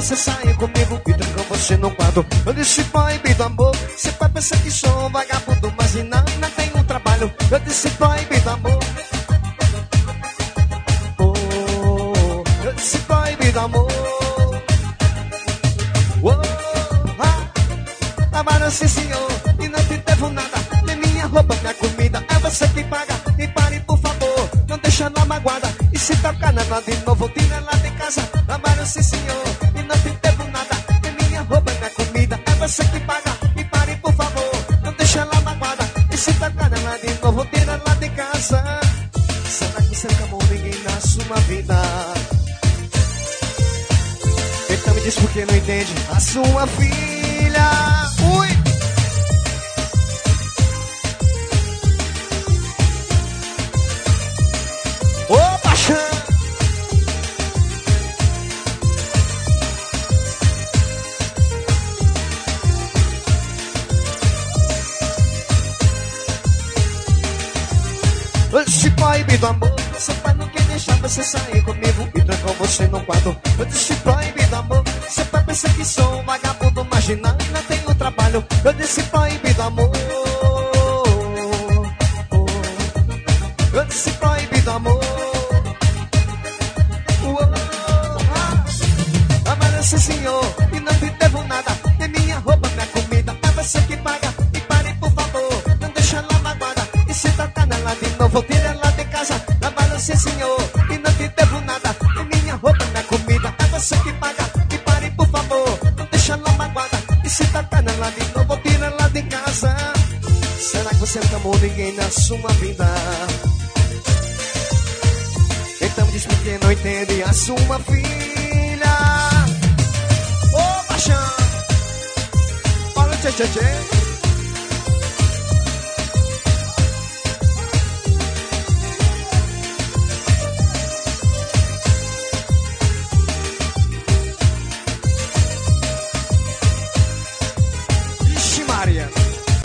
você sair comigo e trancar você no quarto. Eu disse proibido amor, você vai pensar que sou um vagabundo, mas não tenho trabalho. Eu disse proibido amor, oh, eu disse proibido amor. Trabalho sim senhor, e não te devo nada. Nem minha roupa, minha comida, é você que paga. E pare por favor, não deixa na magoada. E se tocar nela de novo, tira ela de casa. Trabalho sim senhor, e não te devo nada. Nem minha roupa, minha comida, é você que paga. E pare por favor, não deixa ela magoada. E se tocar nela de novo, tira ela de casa. Será que você nunca amou ninguém na sua vida? Então me diz por que não entende a sua filha. Ui! Ô, paixão! Esse proibido amor, seu pai não quer deixar você sair comigo e trancou você no quarto. Eu disse proibido amor, seu pai pensa que sou um vagabundo, marginal, não tenho trabalho. Eu disse proibido amor, eu disse proibido amor. Mas sim senhor, e não te devo nada. Nem minha roupa, minha comida, é você que paga. E pare por favor, não deixa ela magoada. E se tocar nela de novo, tira ela de casa. Trabalho sim senhor, e não te devo nada. Nem minha roupa, minha comida, é você que paga. E pare por favor, não deixa ela magoada. E se tocar nela de novo, tira ela de casa. Será que você nunca amou ninguém na sua vida? Então diz por que não entende a sua filha. Ô, paixão, olha o tchê, tchê, tchê.